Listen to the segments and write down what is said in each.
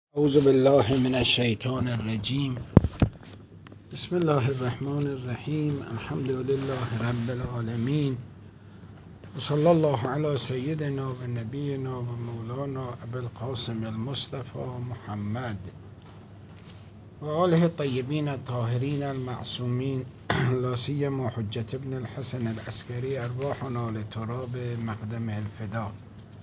اعوذ بالله من الشیطان الرجیم. بسم الله الرحمن الرحیم. الحمد لله رب العالمین و صلی الله علی سیدنا و نبینا و مولانا ابی القاسم المصطفى محمد و آله الطیبین الطاهرین المعصومین لا سیما حجة ابن الحسن العسکری ارواحنا لتراب مقدم الفدا.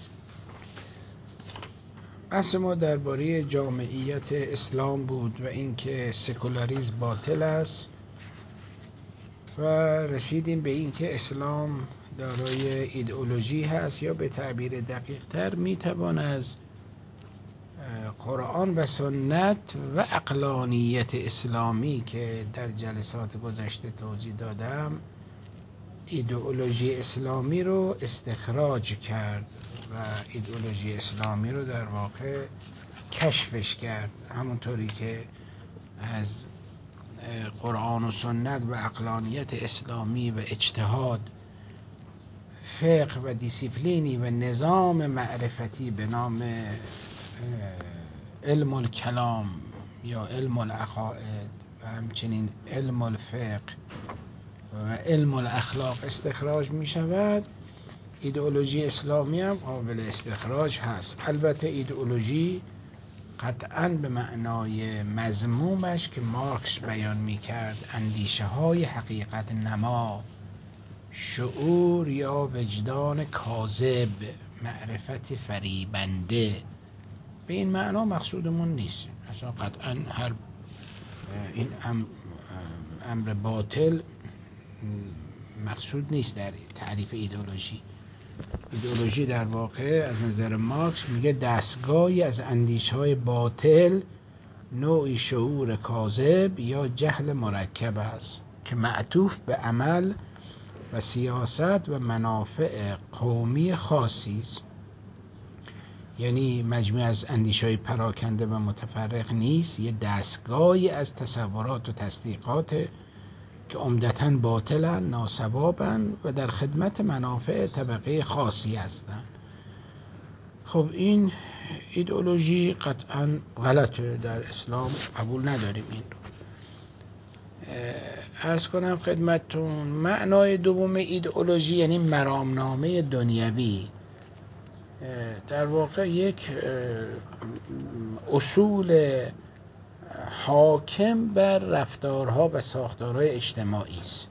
بحث ما درباره جامعیت اسلام بود و اینکه سکولاریسم باطل است و رسیدیم به اینکه اسلام دارای ایدئولوژی هست، یا به تعبیر دقیق تر میتوان از قرآن و سنت و عقلانیت اسلامی که در جلسات گذشته توضیح دادم ایدئولوژی اسلامی رو استخراج کرد و ایدئولوژی اسلامی رو در واقع کشفش کرد، همونطوری که از قرآن و سنت و عقلانیت اسلامی و اجتهاد، فقه و دیسیپلینی و نظام معرفتی به نام علم الکلام یا علم العقاید و همچنین علم الفقه و علم الاخلاق استخراج می شود، ایدئولوژی اسلامی هم قابل استخراج هست. البته ایدئولوژی قطعاً به معنای مذمومش که مارکس بیان می کرد، اندیشه های حقیقت نما، شعور یا وجدان کاذب، معرفت فریبنده، به این معنا مقصودمون نیست. اصلا قطعاً هر این امر باطل مقصود نیست در تعریف ایدئولوژی. ایدئولوژی در واقع از نظر مارکس میگه دستگاهی از اندیشه‌های باطل، نوعی شعور کاذب یا جهل مرکب است که معطوف به عمل و سیاست و منافع قومی خاصی است. یعنی مجموعه از اندیشه‌های پراکنده و متفرق نیست، یه دستگاهی از تصورات و تصدیقات که عمدتاً باطلن، ناسوابن و در خدمت منافع طبقه خاصی هستند. خب این ایدئولوژی قطعاً غلطه، در اسلام قبول نداریم این رو. عرض کنم خدمتتون معنای دوم ایدئولوژی یعنی مرامنامه دنیوی، در واقع یک اصول حاکم بر رفتارها و ساختارهای اجتماعی است.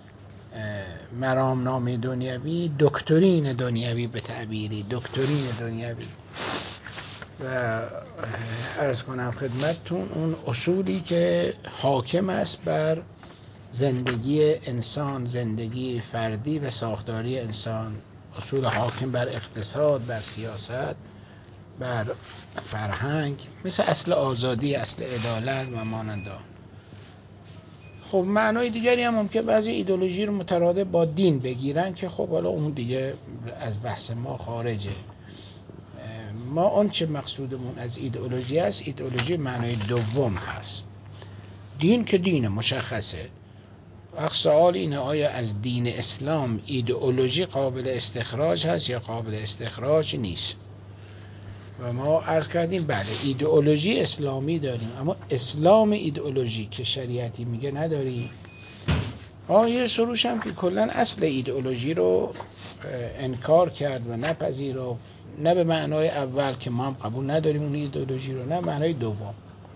مرامنامه دنیوی، دکترین دنیوی، به تعبیری دکترین دنیوی، و عرض کنم خدمتتون اون اصولی که حاکم است بر زندگی انسان، زندگی فردی و ساختاری انسان، اصول حاکم بر اقتصاد، بر سیاست، بر فرهنگ، مثل اصل آزادی، اصل عدالت و مانند آن. خب معنای دیگری هم ممکن بعضی ایدئولوژی رو مترادف با دین بگیرن که خب حالا اون دیگه از بحث ما خارجه. ما اون چه مقصودمون از ایدئولوژی است، ایدئولوژی معنای دوم هست. دین که دین مشخصه. سوال اینه آیا از دین اسلام ایدئولوژی قابل استخراج هست یا قابل استخراج نیست؟ و ما عرض کردیم بله ایدئولوژی اسلامی داریم، اما اسلام ایدئولوژی که شریعتی میگه نداریم. یه سروش هم که کلن اصل ایدئولوژی رو انکار کرد و نپذیرفت، نه به معنای اول که ما هم قبول نداریم اون ایدئولوژی رو، نه معنای دوم.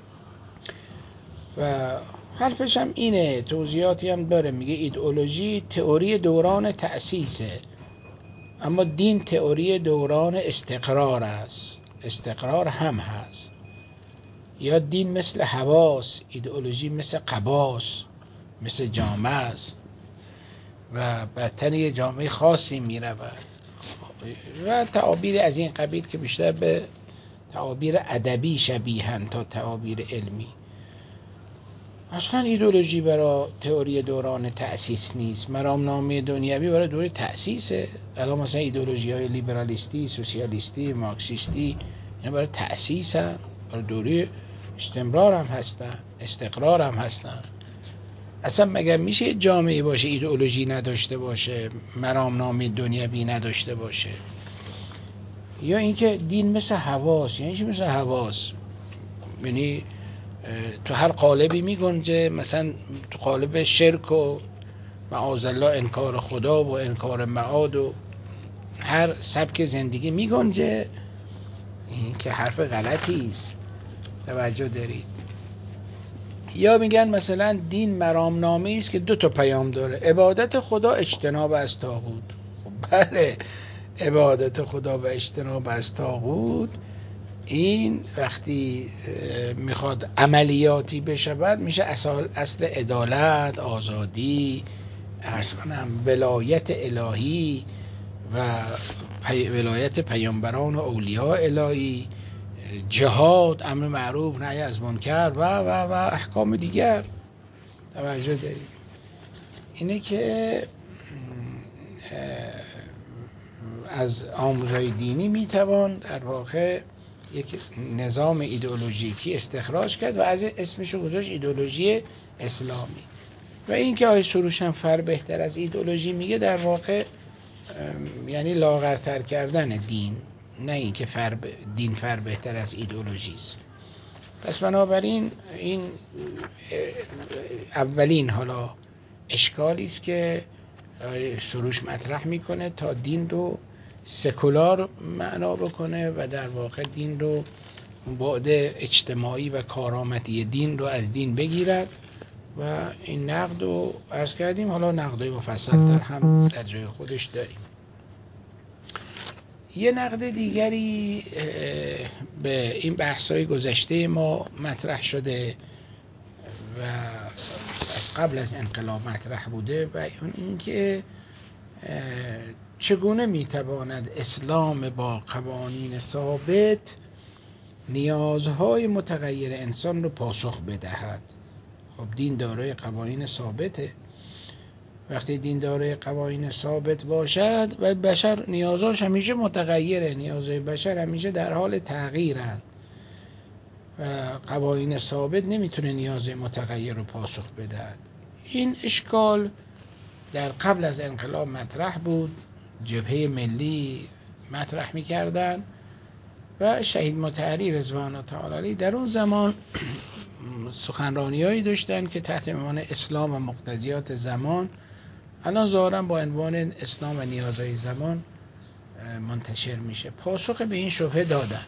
و حرفش هم اینه، توضیحاتی هم داره، میگه ایدئولوژی تئوری دوران تأسیسه، اما دین تئوری دوران استقرار است. استقرار هم هست. یا دین مثل حواس، ایدئولوژی مثل قباس، مثل جامعه است و بر تن یه جامعه خاصی میرود و تعابیر از این قبیل که بیشتر به تعابیر ادبی شبیهن تا تعابیر علمی. اصلا ایدئولوژی برای تئوری دوران تأسیس نیست. مرامنامه دنیوی برای دوره تأسیسه. الان مثلا ایدئولوژی های لیبرالیستی، سوسیالیستی، مارکسیستی، اینا برای تأسیس هم، برای دوره استمرار هم هستن، استقرار هم هستن. اصلا مگر میشه جامعه باشه ایدئولوژی نداشته باشه، مرامنامه دنیوی نداشته باشه؟ یا اینکه دین مثل حواس. یعنی چی مثل حواس؟ یعنی تو هر قالبی می گنجه، مثلا تو قالب شرک و معاذالله انکار خدا و انکار معاد و هر سبک زندگی می گنجه. این که حرف غلطی است، توجه دارید. یا میگن مثلا دین مرامنامه است که 2 تا پیام داره، عبادت خدا، اجتناب از طاغوت. خب بله، عبادت خدا و اجتناب از طاغوت این وقتی میخواد عملیاتی بشود میشه اصل عدالت، آزادی، عرض کنم ولایت الهی و ولایت پیامبران و اولیاء الهی، جهاد، امر معروف، نهی از منکر و احکام دیگر. توجه دارید. اینه که از آموزهای دینی میتوان در واقع یک نظام ایدئولوژیکی استخراج کرد و از اسمشو گذاشت ایدئولوژی اسلامی. و این که آقای سروش هم فر بهتر از ایدئولوژی میگه، در واقع یعنی لاغرتر کردن دین، نه این که دین فر بهتر از ایدئولوژی است. پس بنابراین این اولین حالا اشکالی است که سروش مطرح میکنه تا دین رو سکولار معنا بکنه و در واقع دین رو بعد اجتماعی و کارآمدی دین رو از دین بگیرد. و این نقد رو عرض کردیم، حالا نقدای مفصل‌تر هم در جای خودش داریم. یه نقد دیگری به این بحث‌های گذشته ما مطرح شده و قبل از انقلاب مطرح بوده و این که چگونه میتواند اسلام با قوانین ثابت نیازهای متغیر انسان رو پاسخ بدهد. خب دین دارای قوانین ثابته. وقتی دین دارای قوانین ثابت باشد و بشر نیازاش همیشه متغیره، نیازهای بشر همیشه در حال تغییرند و قوانین ثابت نمیتونه نیازهای متغیر رو پاسخ بدهد. این اشکال در قبل از انقلاب مطرح بود، جبهه ملی مطرح میکردن و شهید مطهری رضوان الله تعالی علیه در اون زمان سخنرانی‌هایی داشتن که تحت عنوان اسلام و مقتضیات زمان، الان ظاهراً با عنوان اسلام و نیازهای زمان منتشر میشه. پاسخ به این شبهه دادن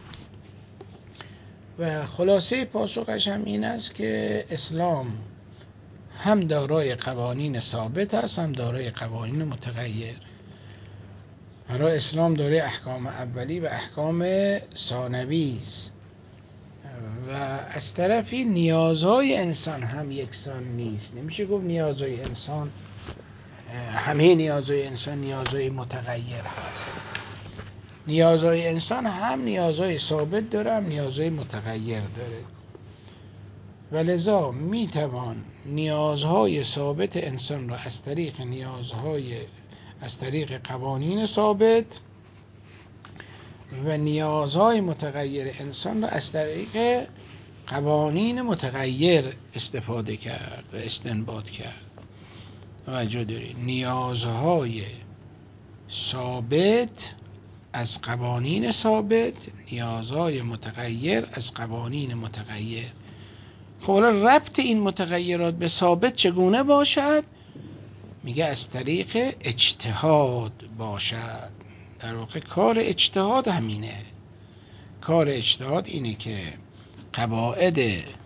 و خلاصه پاسخش هم این است که اسلام هم دارای قوانین ثابت است، هم دارای قوانین متغیر. برای اسلام دارای احکام اولی و احکام ثانوی است و از طرفی نیازهای انسان هم یکسان نیست. نمیشه گفت نیازهای انسان همه نیازهای انسان نیازهای متغیر هست. نیازهای انسان هم نیازهای ثابت داره، هم نیازهای متغیر داره و لذا میتوان نیازهای ثابت انسان را از طریق قوانین ثابت و نیازهای متغیر انسان را از طریق قوانین متغیر استفاده کرد و استنباط کرد. توجه دارید، نیازهای ثابت از قوانین ثابت، نیازهای متغیر از قوانین متغیر. خب حالا ربط این متغیرات به ثابت چگونه باشد؟ میگه از طریق اجتهاد باشد. در واقع کار اجتهاد همینه. کار اجتهاد اینه که قواعد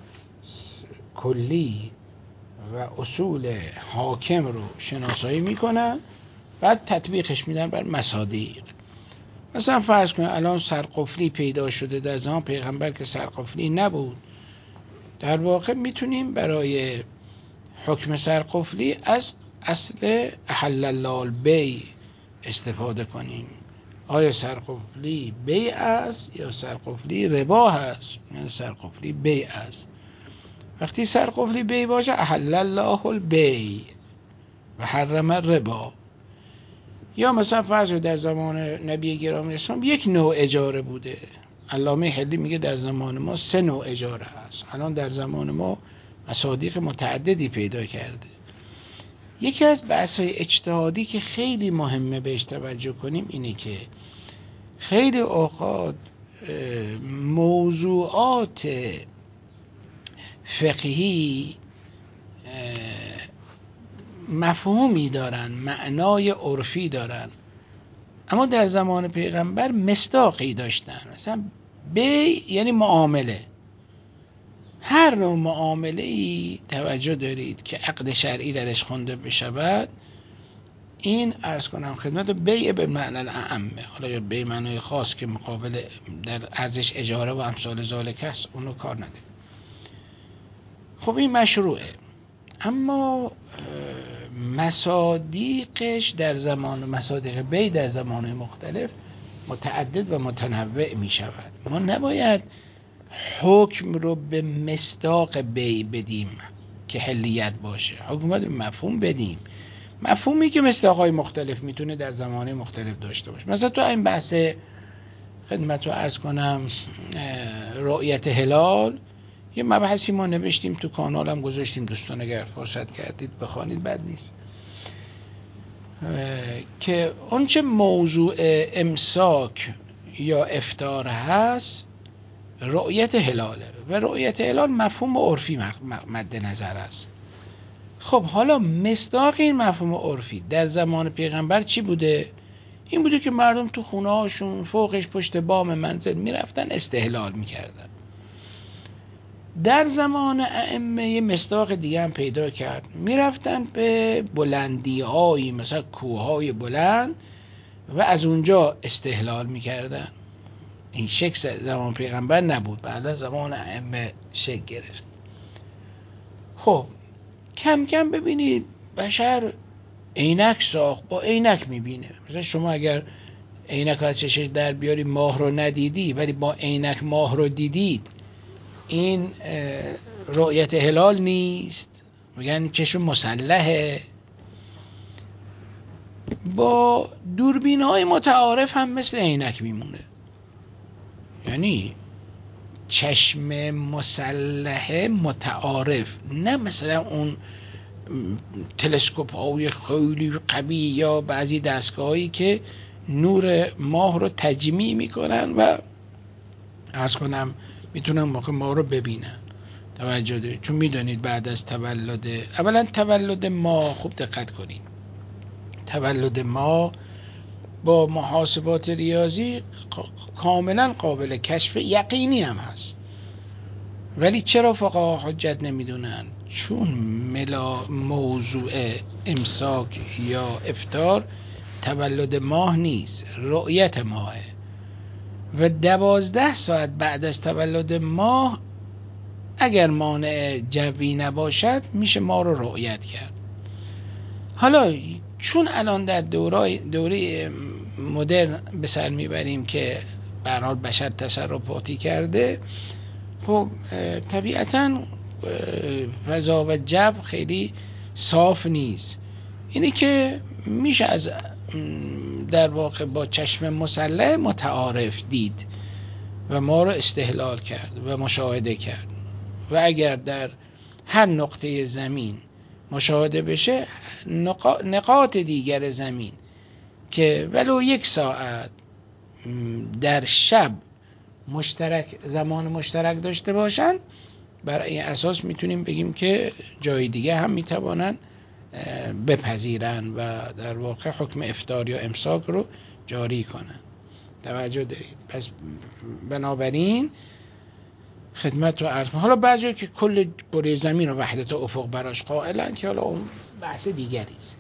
کلی و اصول حاکم رو شناسایی میکنن، بعد تطبیقش میدن بر مصادیق. مثلا فرض کنید الان سرقفلی پیدا شده، در زمان پیغمبر که سرقفلی نبود. در واقع میتونیم برای حکم سرقفلی از اصل احل الله البیع استفاده کنیم. آیا سرقفلی بیع است یا سرقفلی ربا هست؟ یا سرقفلی بیع است. وقتی سرقفلی بیع باشه احل الله البیع و حرم الربا. یا مثلا فرض در زمان نبی گرامی اسلام یک نوع اجاره بوده. علامه حلی میگه در زمان ما 3 نوع اجاره هست. الان در زمان ما مصادیق متعددی پیدا کرده. یکی از بحث‌های اجتهادی که خیلی مهمه بهش توجه کنیم اینه که خیلی اوقات موضوعات فقهی مفهومی دارن، معنای عرفی دارن، اما در زمان پیغمبر مصداقی داشتن. مثلا بی یعنی معامله. هر نوع معامله ای توجه دارید که عقد شرعی درش خوانده بشود، این عرض کنم خدمت بیع به معنی اعمه، حالا یا بیع معنی خاص که مقابل در ارزش اجاره و امثال ذالک است، اونو کار نده. خب این مشروعه، اما مصادیقش در زمان، مصادیق بیع در زمان مختلف متعدد و متنوع می شود. ما نباید حکم رو به مصداق بیع بدیم که حلیت باشه، حکم رو به مفهوم بدیم، مفهومی که مصداق‌های مختلف میتونه در زمان مختلف داشته باشه. مثلا تو این بحث خدمت رو عرض کنم رؤیت هلال، یه مبحثی ما نوشتیم تو کانال هم گذاشتیم، دوستان اگر فرصت کردید بخوانید بد نیست، که اونچه موضوع امساک یا افطار هست رؤیت هلاله و رؤیت هلال مفهوم عرفی مد نظر است. خب حالا مصداق این مفهوم عرفی در زمان پیغمبر چی بوده؟ این بوده که مردم تو خونه هاشون فوقش پشت بام منزل میرفتن استهلال میکردن. در زمان ائمه یه مصداق دیگه هم پیدا کرد، میرفتن به بلندی هایی مثلا کوههای بلند و از اونجا استهلال میکردن. این شکل زمان پیغمبر نبود، بعد از زمان ائمه شکل گرفت. خب کم کم ببینید بشر عینک ساخت، با عینک میبینه. مثلا شما اگر عینک از چشش در بیاری ماه رو ندیدی ولی با عینک ماه رو دیدید، این رؤیت هلال نیست، میگن چشم مسلحه. با دوربین های متعارف هم مثل عینک میمونه، یعنی چشم مسلحه متعارف، نه مثلا اون تلسکوپ های خیلی قوی یا بعضی دستگاهایی که نور ماه رو تجمیع میکنن و عرض کنم میتونن موقع ماه رو ببینن. توجه دارید؟ چون میدونید بعد از تولد ماه، خوب دقت کنید، تولد ماه با محاسبات ریاضی کاملا قابل کشف، یقینی هم هست، ولی چرا فقها حجت نمیدونن؟ چون موضوع امساک یا افطار تولد ماه نیست، رؤیت ماهه و 12 ساعت بعد از تولد ماه اگر مانع جوی نباشد میشه ما رو رؤیت کرد. حالا چون الان در دوره مدرن به سر میبریم که به هر حال بشر تصرفاتی کرده، خب طبیعتاً فضا و جو خیلی صاف نیست. اینه که میشه از در واقع با چشم مسلح متعارف دید و ما رو استهلال کرد و مشاهده کرد و اگر در هر نقطه زمین مشاهده بشه، نقاط دیگر زمین که ولو 1 ساعت در شب زمان مشترک داشته باشن، بر این اساس میتونیم بگیم که جای دیگه هم میتوانن بپذیرن و در واقع حکم افطار یا امساک رو جاری کنن. توجه دارید؟ پس بنابراین خدمت رو عرض کنم. حالا بعضی که کل کره زمین و وحدت افق براش قائلن که حالا اون بحث دیگری است.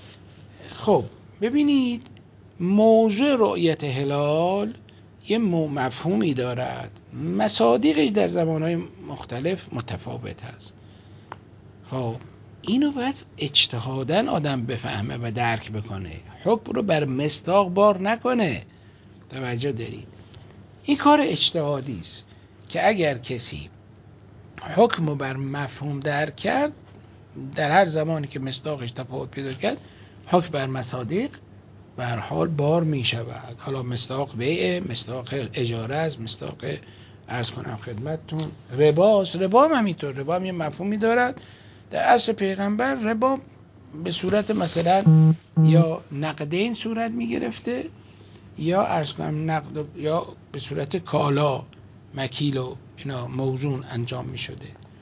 خب ببینید موضوع رؤیت هلال یه مفهومی دارد، مصادیقش در زمانهای مختلف متفاوت هست. خب اینو باید اجتهاداً آدم بفهمه و درک بکنه، حکم رو بر مصداق بار نکنه. توجه دارید؟ این کار اجتهادی است که اگر کسی حکم رو بر مفهوم درک کرد، در هر زمانی که مصداقش تفاوت پیدا کرد، حکم بر مصادیق به هر حال بار می شود. حالا مصداق بیع، مصداق اجاره است، مصداق عرض کنم خدمتتون رباست. ربا هم همینطور، ربا هم یه مفهومی دارد. در عصر پیغمبر ربا به صورت مثلا یا نقدین صورت می گرفته یا عرض کنم نقد یا به صورت کالا، مکیل و اینا موزون انجام می شده.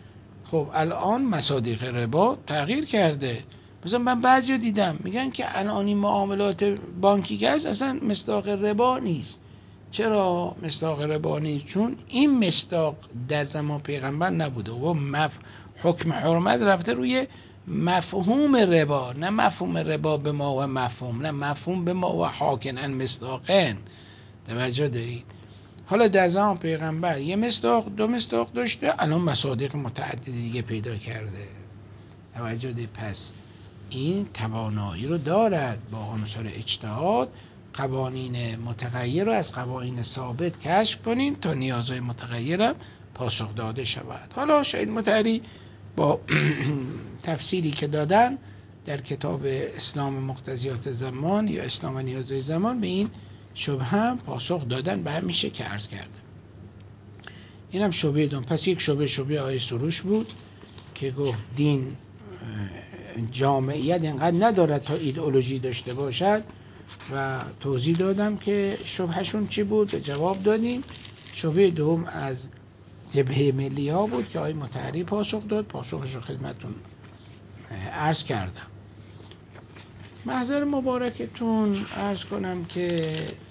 خب الان مصادیق ربا تغییر کرده. مثلا من بعضی دیدم میگن که الان این معاملات بانکی که هست اصلا مصداق ربا نیست. چرا مصداق ربا نیست؟ چون این مصداق در زمان پیغمبر نبوده و حکم حرمت رفته روی مفهوم ربا، نه مفهوم ربا به ما و مفهوم، نه مفهوم به ما و حاکنن مصداقن. توجه دارید؟ حالا در زمان پیغمبر یه مصداق دو مصداق داشته، الان مصادیق متعددی دیگه پیدا کرده. توجه دارید؟ پس این توانایی رو دارد با عنصر اجتهاد قوانین متغیر رو از قوانین ثابت کشف کنین تا نیازهای متغیرم پاسخ داده شود. حالا شاید مطهری با تفسیری که دادن در کتاب اسلام مقتضیات زمان یا اسلام و نیازهای زمان به این شبهه هم پاسخ دادن به همین شکل که عرض کردم. اینم شبهه دوم. پس یک شبهه آیه سروش بود که گفت دین جامعیت اینقدر ندارد تا ایدئولوژی داشته باشد و توضیح دادم که شبهشون چی بود، جواب دادیم. شبهه دوم از جبهه ملی ها بود که آقای مطهری پاسخ داد، پاسخش رو خدمتون عرض کردم. محضر مبارکتون عرض کنم که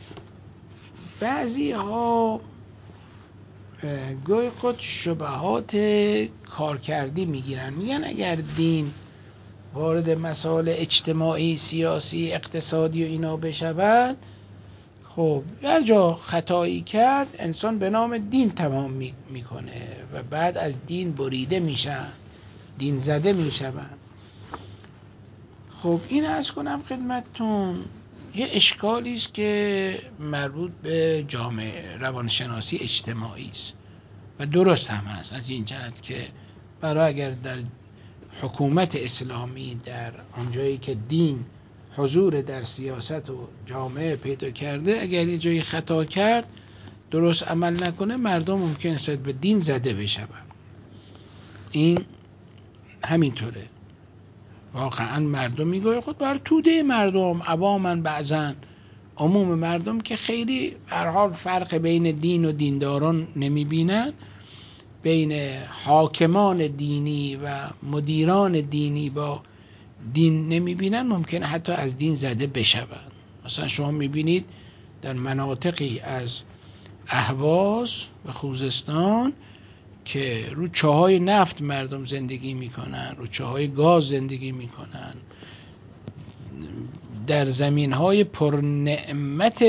بعضی ها گاهی خود شبهات کارکردی میگیرن، میگن اگر دین وارد مسائل اجتماعی، سیاسی، اقتصادی و اینا بشود، خب هر جا خطایی کرد انسان به نام دین تمام میکنه و بعد از دین بریده میشن، دین زده میشن. خب این عرض کنم خدمتتون یه اشکالی است که مربوط به جامعه روانشناسی اجتماعی است و درست هم هست از این جهت که برای اگر در حکومت اسلامی در آنجایی که دین حضور در سیاست و جامعه پیدا کرده، اگر یه جایی خطا کرد درست عمل نکنه، مردم ممکن است به دین زده بشن. این همینطوره. واقعا مردم میگه خود بر توده مردم عوامن بعضن، عموم مردم که خیلی به هر حال فرق بین دین و دینداران نمیبینن، بین حاکمان دینی و مدیران دینی با دین نمیبینن، ممکنه حتی از دین زده بشوند. مثلا شما میبینید در مناطقی از اهواز و خوزستان که رو چاهای نفت مردم زندگی میکنن، رو چاهای گاز زندگی میکنن، در زمینهای پرنعمت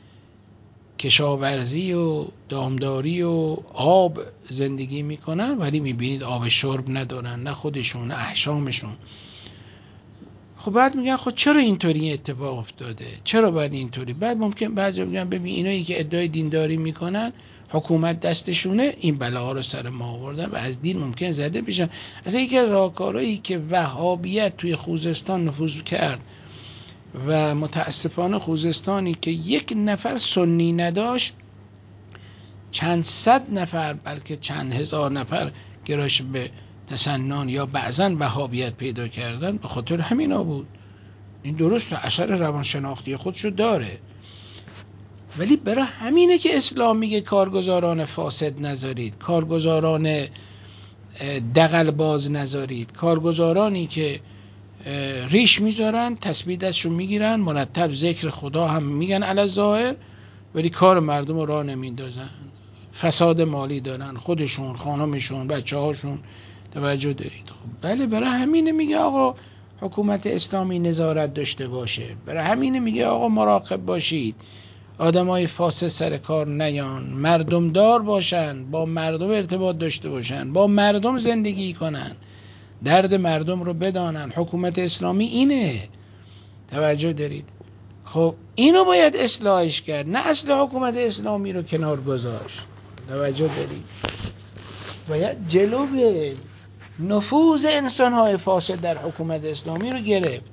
کشاورزی و دامداری و آب زندگی میکنن، ولی میبینید آب شرب ندارن، نه خودشون نه احشامشون. خب بعد میگن خب چرا اینطوری اتفاق افتاده، چرا باید اینطوری؟ بعد ممکن بعضی میگن ببین اینایی که ادعای دینداری میکنن حکومت دستشونه، این بلاها رو سر ما آوردن و از دین ممکن زده بشن. از یکی از راهکارهایی که وهابیت توی خوزستان نفوذ کرد و متاسفانه خوزستانی که یک نفر سنی نداشت، چند صد نفر بلکه چند هزار نفر گرایش به تسنن یا بعضن وهابیت پیدا کردن، به خاطر همینا بود. این درست اثر روانشناختی خودشو داره، ولی برای همینه که اسلام میگه کارگزاران فاسد نذارید، کارگزاران دغل‌باز نذارید، کارگزارانی که ریش میذارن، تسبیح دستشون میگیرن، مرتب ذکر خدا هم میگن علی الظاهر، ولی کار مردم رو راه نمیندازن، فساد مالی دارن، خودشون، خانمشون، بچه‌هاشون. توجه دارید؟ خب بله، برای همینه میگه آقا حکومت اسلامی نظارت داشته باشه، برای همینه میگه آقا مراقب باشید، آدمای فاسد سر کار نیان، مردم دار باشن، با مردم ارتباط داشته باشن، با مردم زندگی کنن، درد مردم رو بدانن. حکومت اسلامی اینه. توجه دارید؟ خب اینو باید اصلاحش کرد، نه اصل حکومت اسلامی رو کنار گذاشت. توجه دارید؟ باید جلوی نفوذ انسان‌های فاسد در حکومت اسلامی رو گرفت.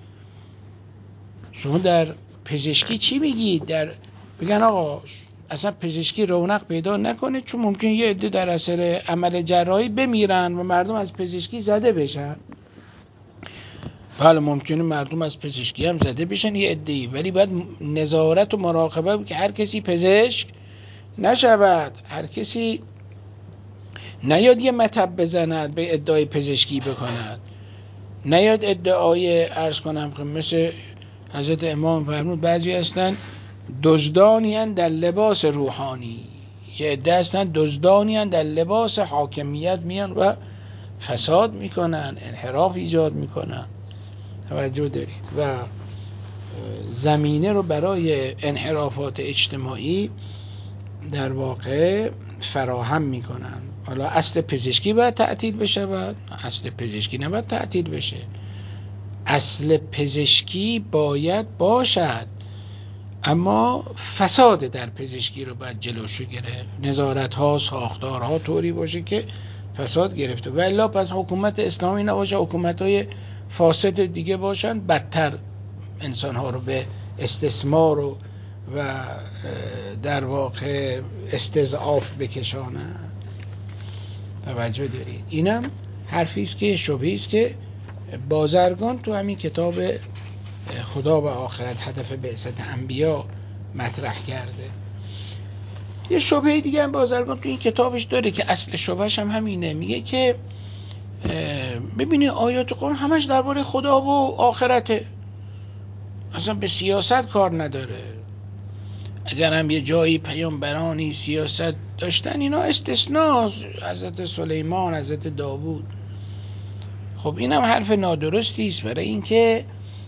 شما در پزشکی چی میگید؟ بگن آقا اصلا پزشکی رونق پیدا نکنه چون ممکن یه عده در اثر عمل جراحی بمیرن و مردم از پزشکی زده بشن. بله ممکنه مردم از پزشکی هم زده بشن یه عده‌ای، ولی باید نظارت و مراقبه که هر کسی پزشک نشود، هر کسی نیاد یه مطب بزند به ادعای پزشکی بکند، نیاد ادعای عرض کنم که مثل حضرت امام فرمود بعضی هستن دزدانی هستند در لباس روحانی، یه عده هستن دزدانی هستند در لباس حاکمیت میان و فساد میکنن، انحراف ایجاد میکنن. توجه دارید و زمینه رو برای انحرافات اجتماعی در واقع فراهم میکنن. حالا اصل پزشکی باید تعطیل بشه؟ اصل پزشکی نباید تعطیل بشه. اصل پزشکی باید باشد، اما فساد در پزشکی رو باید جلوشو گرفت. نظارت ها، ساختارها طوری باشه که فساد گرفته، و الا پس حکومت اسلامی نباشه، حکومت های فاسد دیگه باشن، بدتر انسان ها رو به استثمار و در واقع استضعاف بکشانن. توجه دارید؟ اینم حرفی است که شبهه‌ای است که بازرگان تو همین کتاب خدا و آخرت هدف بعثت انبیا مطرح کرده. یه شبهه دیگه هم بازرگان تو این کتابش داره که اصل شبهش هم همینه. میگه که ببینید آیات قرآن همش درباره خدا و آخرته، اصلا به سیاست کار نداره. اگر هم یه جایی پیامبرانی سیاست داشتن اینا استثناست، حضرت سلیمان، حضرت داوود. خب اینم حرف نادرستی است، برای اینکه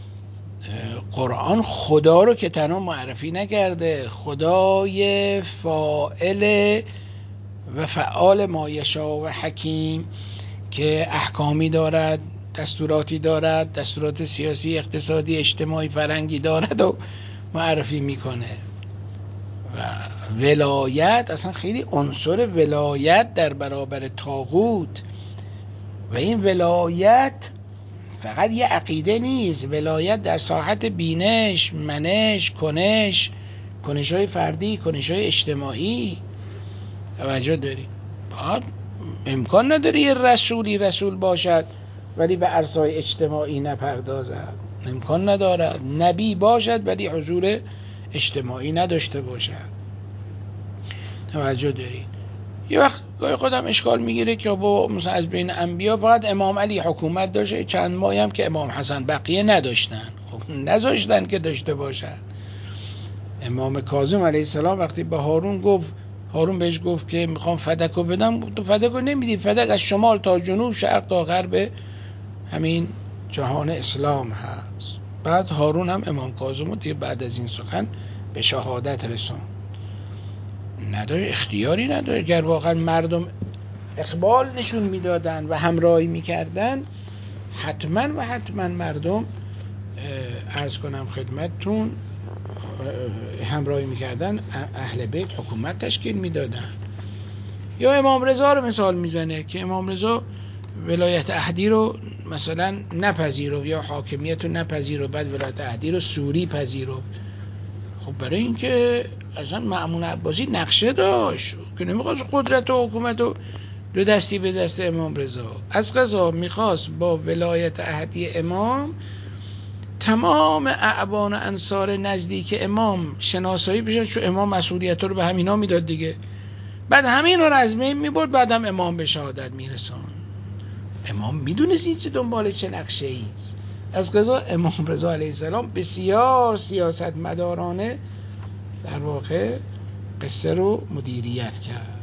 قرآن خدا رو که تنها معرفی نکرده، خدای فاعل و فعال ما یشاء و حکیم که احکامی دارد، دستوراتی دارد، دستورات سیاسی، اقتصادی، اجتماعی، فرهنگی دارد و معرفی میکنه. و ولایت اصلا خیلی عنصر ولایت در برابر طاغوت، و این ولایت فقط یه عقیده نیست، ولایت در ساحت بینش، منش، کنش‌های فردی، کنش‌های اجتماعی. توجه داری؟ امکان نداره یه رسول باشد ولی به عرصه‌های اجتماعی نپردازد، امکان ندارد. نبی باشد ولی حضور اجتماعی نداشته باشد. توجه دارید؟ یه وقت گاهی خودم اشکال میگیره که با مثلا از بین انبیا فقط امام علی حکومت داشته، چند ماهی هم که امام حسن، بقیه نداشتن. خب نذاشتن که داشته باشن. امام کاظم علیه السلام وقتی به هارون بهش گفت که میخوام فدکو بدم، تو فدکو نمیدی، فدک از شمال تا جنوب، شرق تا غرب همین جهان اسلام هست. بعد هارون هم امام کاظم رو دیگه بعد از این سخن به شهادت رسون. نداره، اختیاری نداره. اگر واقعا مردم اقبال نشون میدادن و همراهی میکردن، حتما مردم عرض کنم خدمتتون همراهی میکردن، اهل بیت حکومت تشکیل میدادن. یا امام رضا رو مثال میزنه که امام رضا ولایت احدی رو مثلا نپذیرفت یا حاکمیت رو نپذیرفت، بعد ولایت احدی رو سوری پذیرفت. خب برای اینکه اصلا مأمون عباسی نقشه داشت که نمیخواست قدرت و حکومت و دو دستی به دست امام رضا. از قضا میخواست با ولایت احدی امام تمام اعوان و انصار نزدیک امام شناسایی بشن، چون امام مسئولیت رو به همینا میداد دیگه. بعد همین رو از بین میبرد، بعدم امام به شهادت میرسون. امام میدونست دنبال چه نقشه ایست. از قضا امام رضا علیه السلام بسیار سیاست مدارانه در واقع قصه رو مدیریت کرد.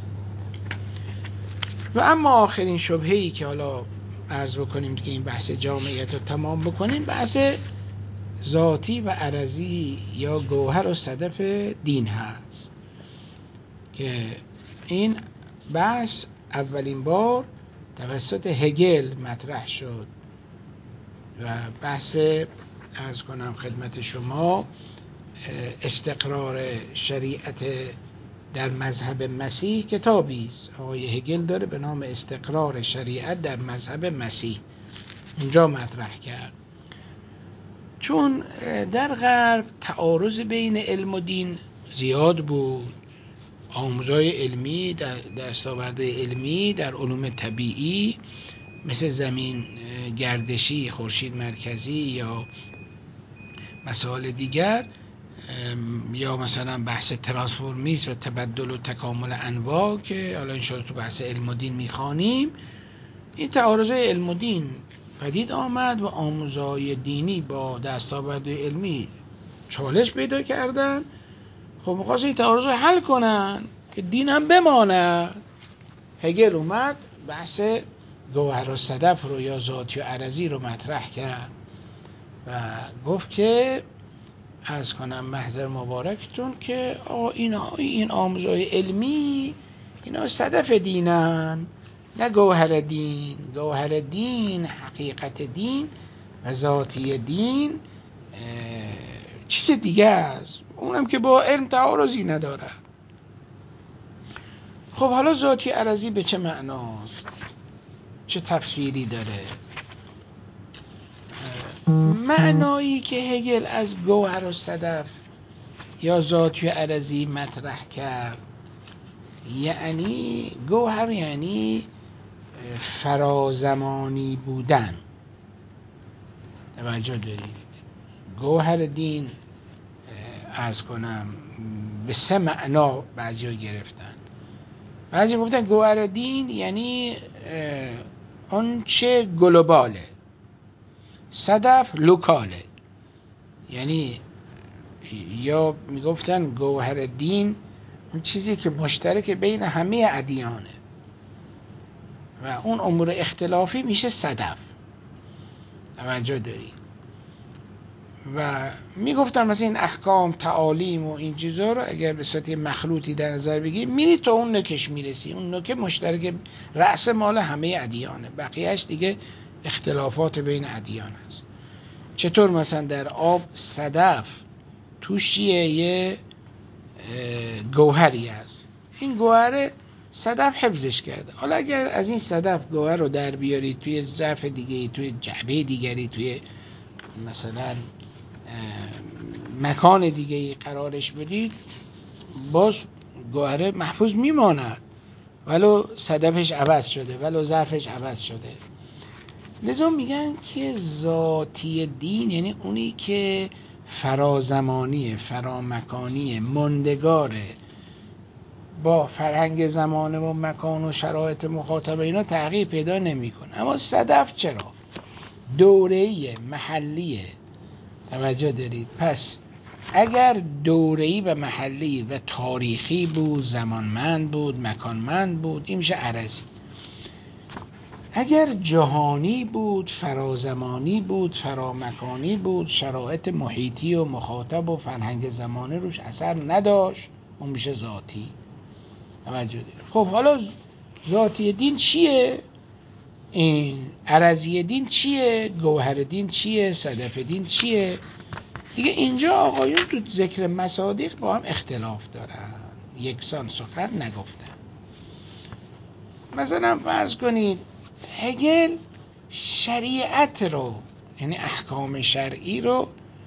و اما آخرین شبهه‌ای که حالا عرض بکنیم که این بحث جامعیت رو تمام بکنیم، بحث ذاتی و عرضی یا گوهر و صدف دین هست که این بحث اولین بار توسط هگل مطرح شد و بحث عرض کنم خدمت شما استقرار شریعت در مذهب مسیح کتابی است آقای هگل داره به نام استقرار شریعت در مذهب مسیح، اونجا مطرح کرد. چون در غرب تعارض بین علم و دین زیاد بود، آموزهای علمی، دستاورد علمی در علوم طبیعی مثل زمین گردشی، خورشید مرکزی یا مسائل دیگر یا مثلا بحث ترانسفورمیسم و تبدل و تکامل انواع که حالا انشاءالله تو بحث علم و دین میخوانیم، این تعارضای علم و دین پدید آمد و آموزهای دینی با دستاورد علمی چالش پیدا کردن. خب می‌خواستن این تعارض رو حل کنن که دین هم بمانه. هگل اومد بحث گوهر و صدف رو یا ذاتی و عرضی رو مطرح کرد و گفت که عرض کنم محضر مبارکتون که این آموزهای علمی اینا صدف دینن، نه گوهر دین. گوهر دین، حقیقت دین و ذاتی دین چیز دیگه است، اونم که با علم تعارضی نداره. خب حالا ذاتی عرضی به چه معناست؟ چه تفسیری داره؟ معنایی که هگل از گوهر و صدف یا ذاتی عرضی مطرح کرد، یعنی گوهر یعنی فرازمانی بودن. توجه دارید؟ گوهر دین عرض کنم به سه معنا بعضی ها گرفتن. بعضی گفتن گوهر دین یعنی اون چه گلوباله، صدف لوکاله. یعنی یا میگفتن گوهر دین اون چیزی که مشترک بین همه ادیانه و اون امور اختلافی میشه صدف. توجه داری؟ و میگفتن مثلا این احکام، تعالیم و این چیزا رو اگر به صورت مخلوطی در نظر بگیری، میری تا اون نکش میرسی. اون نکه مشترک رأس مال همه ادیانه، بقیهش دیگه اختلافات بین ادیان هست. چطور مثلا در آب صدف توش یه گوهری هست، این گوهر صدف حفظش کرده. حالا اگر از این صدف گوهر رو در بیاری توی ظرف دیگه، توی جعبه دیگری، توی مثلا مکان دیگه قرارش بدید، باز گوهر محفوظ میماند ولو صدفش عوض شده، ولو ظرفش عوض شده. لذا میگن که ذاتی دین یعنی اونی که فرازمانیه، فرامکانیه، مندگاره، با فرهنگ زمانه و مکان و شرایط مخاطب اینا تغییر پیدا نمیکنه. اما صدف چرا؟ دوره‌ایه، محلیه. توجه دارید؟ پس اگر دوره‌ای و محلی و تاریخی بود، زمانمند بود، مکانمند بود، این میشه عرضی. اگر جهانی بود، فرازمانی بود، فرامکانی بود، شرایط محیطی و مخاطب و فرهنگ زمانه روش اثر نداشت، اون میشه ذاتی. توجه دارید؟ خب حالا ذاتی دین چیه؟ این عرضی دین چیه؟ گوهر دین چیه؟ صدف دین چیه؟ دیگه اینجا آقایون تو ذکر مصادیق با هم اختلاف دارن، یکسان سخن نگفتن. مثلا فرض کنید هگل شریعت رو، یعنی احکام شرعی رو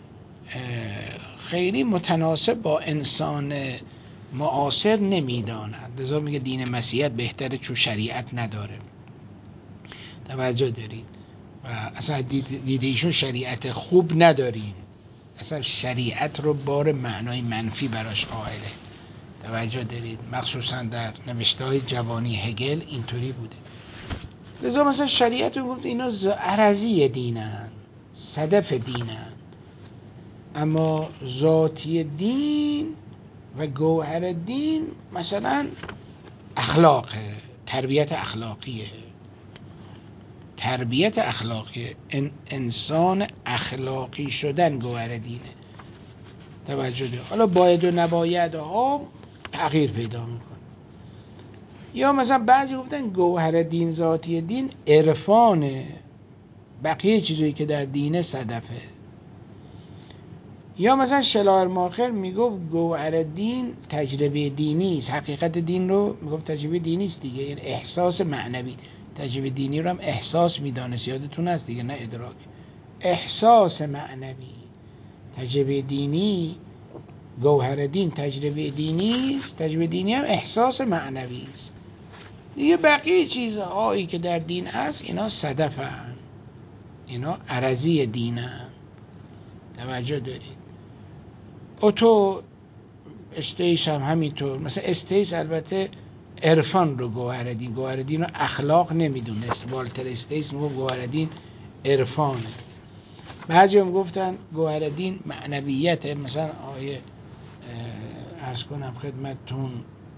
خیلی متناسب با انسان معاصر نمیداند. لذا میگه دین مسیحیت بهتره چون شریعت نداره. توجه دارید؟ و اصلا دیده ایشون شریعت خوب نداریم، اصلا شریعت رو بار معنای منفی براش قائله. توجه دارید؟ مخصوصا در نوشته‌های جوانی هگل اینطوری بوده. لذا مثلا شریعت رو گفت اینا عرضی دینن، صدف دینن. اما ذاتی دین و گوهر دین مثلا اخلاقه، تربیت اخلاقیه، تربیت اخلاقی، انسان اخلاقی شدن گوهر دینه. توجه دارید؟ حالا باید و نباید ها تغییر پیدا میکنه. یا مثلا بعضی گفتن گوهر دین، ذاتی دین عرفانه، بقیه چیزایی که در دینه صدفه. یا مثلا شلاهرماخر میگفت گوهر دین تجربه دینی است. حقیقت دین رو میگفت تجربه دینی است دیگه، یعنی احساس معنوی. تجربه دینی رو هم احساس میدانست، یادتون هست دیگه، نه ادراک. احساس معنوی، تجربه دینی، گوهر دین تجربه دینی است، تجربه دینی هم احساس معنوی است دیگه. بقیه چیزهایی که در دین هست اینا صدفن، اینا عرضی دینن. توجه دارید؟ اوتو استیس هم همینطور. مثلا استیس البته عرفان رو گوهردین رو اخلاق نمیدونست. والتر استیس میگه گوهردین عرفانه. بعضی هم گفتن گوهردین معنویته. مثلا آیه عرض کنم خدمتتون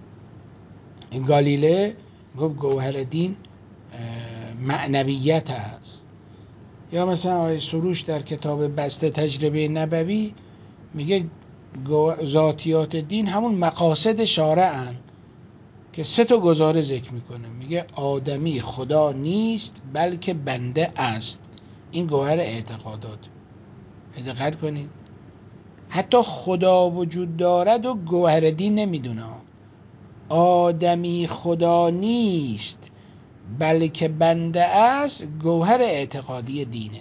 گالیله گفت گوهردین معنویت هست. یا مثلا آیه سروش در کتاب بسته تجربه نبوی میگه ذاتیات دین همون مقاصد شارعن که 3 گزاره ذکر میکنه. میگه آدمی خدا نیست بلکه بنده است. این گوهر اعتقادات. دقت کنید، حتی خدا وجود دارد و گوهر دین نمیدونه. آدمی خدا نیست بلکه بنده است، گوهر اعتقادی دینه.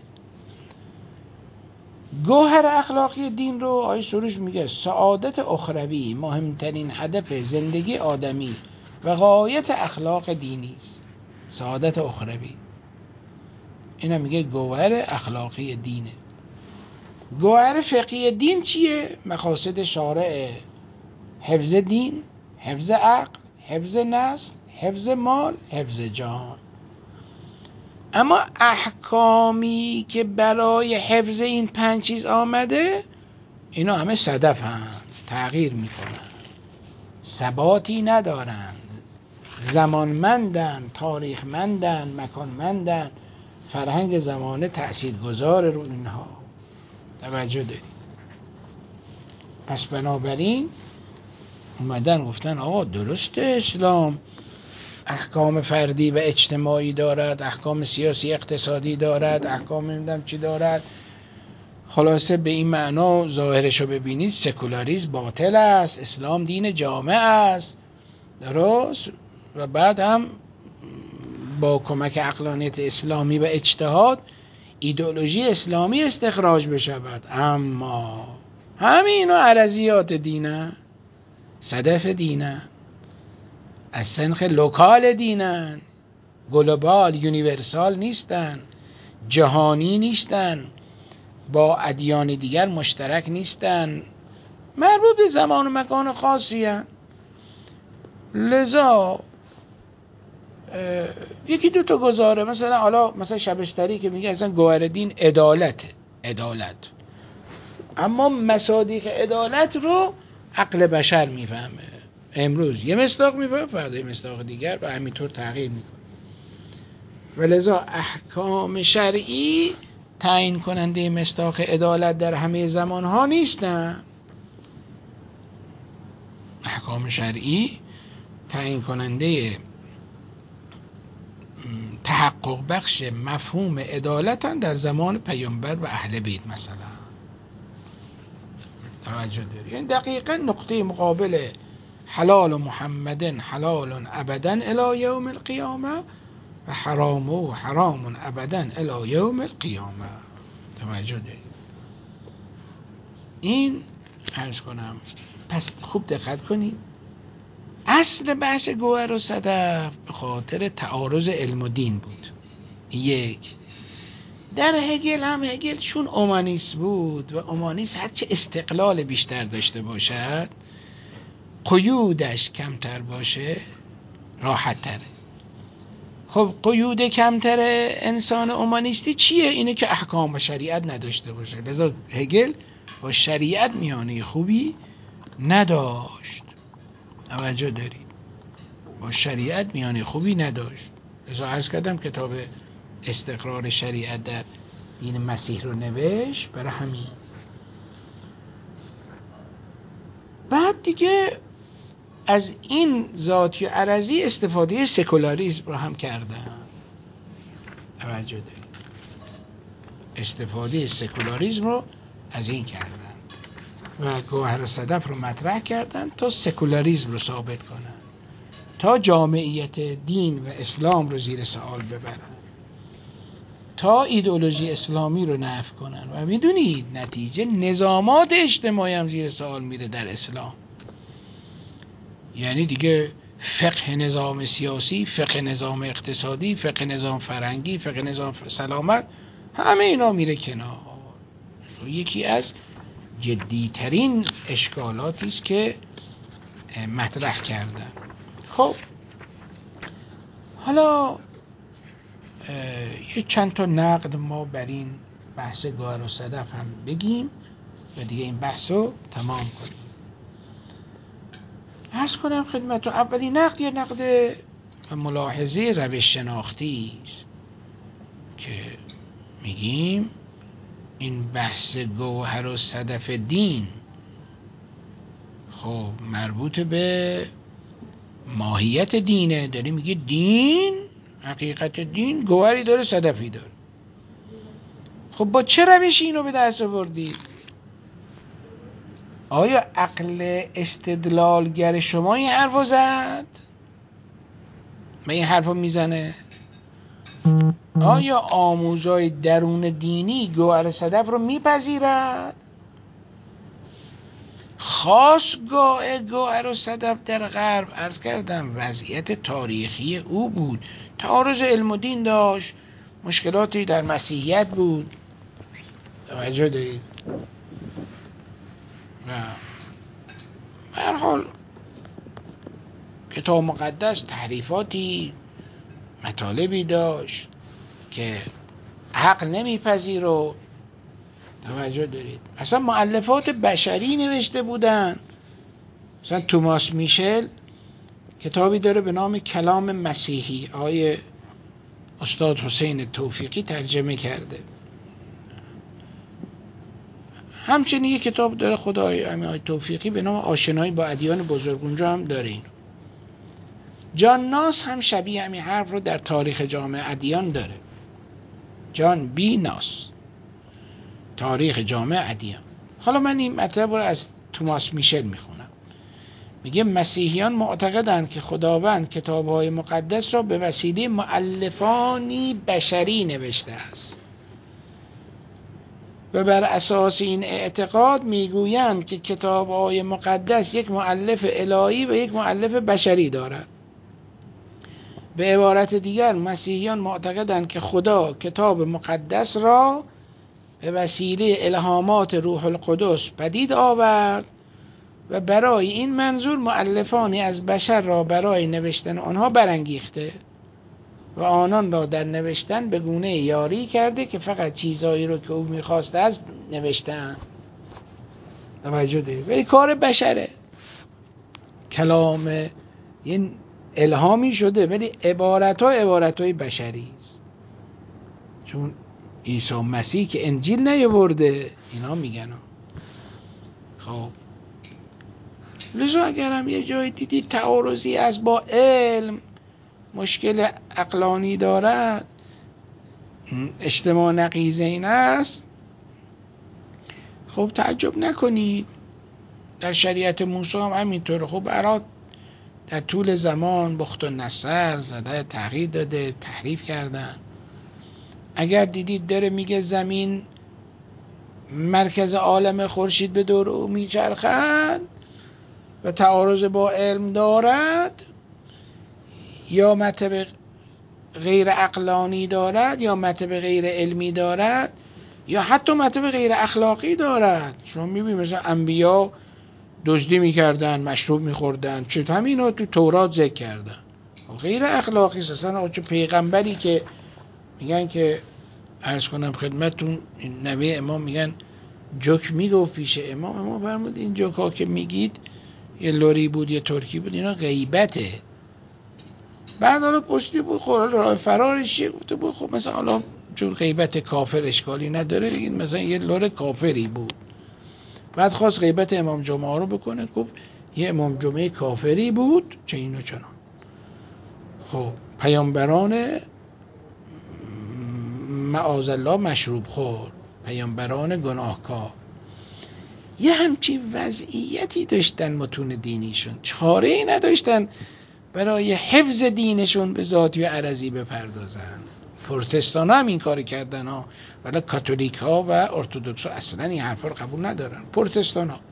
گوهر اخلاقی دین رو آیه سروش میگه سعادت اخروی مهمترین هدف زندگی آدمی و غایت اخلاق دینی است. سعادت اخروی اینا میگه گوهر اخلاقی دینه. گوهر فقهی دین چیه؟ مقاصد شارع: حفظ دین، حفظ عقل، حفظ نسل، حفظ مال، حفظ جان. اما احکامی که برای حفظ این 5 چیز آمده اینا همه صدف هم تغییر میکنن، ثباتی ندارن، زمانمندن، تاریخمندن، مکانمندن. فرهنگ زمانه تأثیرگذار رو اینها. توجه دارید؟ پس بنابراین اومدن گفتن آقا درسته اسلام احکام فردی و اجتماعی دارد، احکام سیاسی اقتصادی دارد، احکام نمیدونم چی دارد. خلاصه به این معنا ظاهرشو ببینید سکولاریسم باطل است، اسلام دین جامع است. درست؟ و بعد هم با کمک عقلانیت اسلامی و اجتهاد ایدئولوژی اسلامی استخراج بشود. اما همین عرضیات دینه، صدف دینه، از سنخ لوکال دینن، گلوبال یونیورسال نیستن، جهانی نیستن، با ادیان دیگر مشترک نیستن، مربوط به زمان و مکان خاصی هن. لذا یکی 2 گزاره، مثلا شبستری که میگه اصلا گوهر دین عدالت. اما مصادیق عدالت رو عقل بشر میفهمه. امروز یه مصداق میفهمه، فردا یه مصداق دیگر و همینطور تغییر میکنه. ولذا احکام شرعی تعیین کننده مصداق عدالت در همه زمانها نیستن. احکام شرعی تعیین کننده تحقق بخش مفهوم عدالتن در زمان پیامبر و اهل بیت مثلا. توجه داری؟ یعنی دقیقاً نقطه مقابل حلال محمد حلال ابدا الی یوم القیامه و حرام ابدا الی یوم القیامه. توجه داری؟ این عرض کنم. پس خوب دقت کنید، اصل بحث گوهر و صدف به خاطر تعارض علم و دین بود. یک، در هگل چون اومانیست بود و اومانیست هرچه استقلال بیشتر داشته باشد قیودش کمتر باشه راحت تره. خب قیود کمتر انسان اومانیستی چیه؟ اینه که احکام و شریعت نداشته باشه. لذا هگل با شریعت میانه خوبی نداشت. توجه دارید؟ با شریعت میانه خوبی نداشت. لذا عرض کردم کتاب استقرار شریعت در دین مسیح رو نوشت برای همین. بعد دیگه از این ذاتی و عرضی استفاده سکولاریسم رو هم کردن. توجه دارید؟ استفاده سکولاریسم رو از این کردن و گوهر و صدف رو مطرح کردن تا سکولاریسم رو ثابت کنن، تا جامعیت دین و اسلام رو زیر سوال ببرن، تا ایدئولوژی اسلامی رو نفی کنن. و میدونید نتیجه نظامات اجتماعی هم زیر سوال میره در اسلام. یعنی دیگه فقه نظام سیاسی، فقه نظام اقتصادی، فقه نظام فرهنگی، فقه نظام سلامت، همه اینا میره کنار. یکی از جدیترین اشکالاتی است که مطرح کردم. خب حالا یه چند تا نقد ما بر این بحث گوهر و صدف هم بگیم و دیگه این بحث رو تمام کنیم. عرض کنم خدمتتون اولین نقد یه نقد ملاحظه روش شناختی است که میگیم این بحث گوهر و صدف دین خب مربوط به ماهیت دینه. داری میگه دین، حقیقت دین گوهری داره صدفی داره. خب با چه روشی اینو به دست آوردی؟ آیا عقل استدلالگر شما این حرفو زد؟ به این حرفو میزنه؟ آیا آموزای درون دینی گوهر صدف رو میپذیرد؟ خاصگاه گوهر و صدف در غرب عرض کردم وضعیت تاریخی او بود، تعارض علم و دین داشت، مشکلاتی در مسیحیت بود. توجه دارید؟ به هر حال کتاب مقدس تحریفاتی مطالبی داشت که عقل نمیپذیره. توجه دارید؟ اصلا مؤلفات بشری نوشته بودن. مثلا توماس میشل کتابی داره به نام کلام مسیحی، آقای استاد حسین توفیقی ترجمه کرده. همچنین یک کتاب داره خدای توفیقی به نام آشنایی با ادیان بزرگ، اونجا هم دارین. جان ناس هم شبیه همین حرف رو در تاریخ جامعه ادیان داره. جان بی ناس، تاریخ جامعه ادیان. حالا من این مطلب رو از توماس میشل میخونم. میگه مسیحیان معتقدند که خداوند کتاب‌های مقدس را به وسیله مؤلفانی بشری نوشته است و بر اساس این اعتقاد میگویند که کتاب‌های مقدس یک مؤلف الهی و یک مؤلف بشری دارد. به عبارت دیگر مسیحیان معتقدند که خدا کتاب مقدس را به وسیله الهامات روح القدس پدید آورد و برای این منظور مؤلفانی از بشر را برای نوشتن آنها برانگیخته و آنان را در نوشتن به گونه یاری کرده که فقط چیزایی رو که او میخواسته است نوشتن. توجه دارید؟ ولی کار بشره، کلام این الهامی شده ولی عبارت‌های بشری است. چون عیسی مسیح که انجیل نیاورده اینا میگن. خب لذا اگرم یه جای دیدی تعارضی از با علم، مشکل عقلانی دارد، اجتماع نقیض این است، خب تعجب نکنید. در شریعت موسی هم همینطوره. خب برات در طول زمان بخت و نصر زده، تغییر داده، تحریف کردن. اگر دیدید داره میگه زمین مرکز عالم خورشید به دور او میچرخد و تعارض با علم دارد یا مطلب غیر عقلانی دارد یا مطلب غیر علمی دارد یا حتی مطلب غیر اخلاقی دارد. شما میبینید مثلا انبیا دزدی میکردن، مشروب میخوردن، چه همینا تو تورات ذکر کردن. غیر اخلاقی است. اصلا چه پیغمبری که میگن که عرض کنم خدمتتون نوه امام میگن جوک میگفت پیش امام فرمود این جوک ها که میگید یه لوری بود یه ترکی بود اینا غیبته. بعد حالا پشتی بود خورال راه فرارشی گفته بود خب مثلا حالا چون غیبت کافر اشکالی نداره بگید مثلا یه لور کافری بود. بعد خواست غیبت امام جمعه رو بکنه، گفت یه امام جمعه کافری بود چه اینو چنان. خب پیامبران معاذالله مشروب خور، پیامبران گناهکار، یه همچین وضعیتی داشتن متون دینیشون، چاره ای نداشتن برای حفظ دینشون به ذاتی و عرضی بپردازن. پروتستان ها هم این کار کردن ها، ولی کاتولیک ها و ارتودکس ها اصلا این حرفا رو قبول ندارن. پروتستان ها.